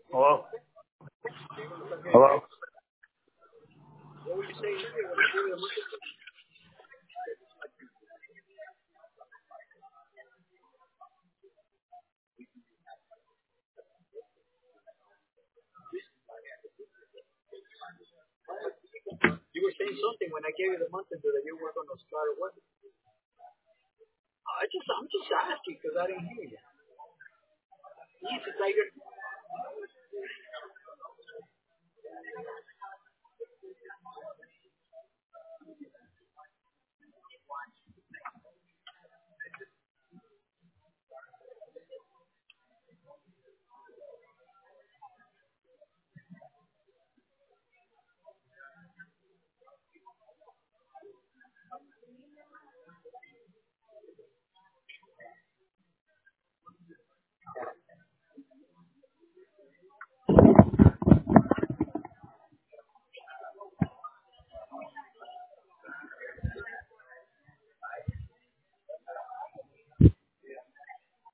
Hello? Hello? You were saying something when I gave you the month into that you were going to start what? I'm just asking because I didn't hear you. Easy, Tiger.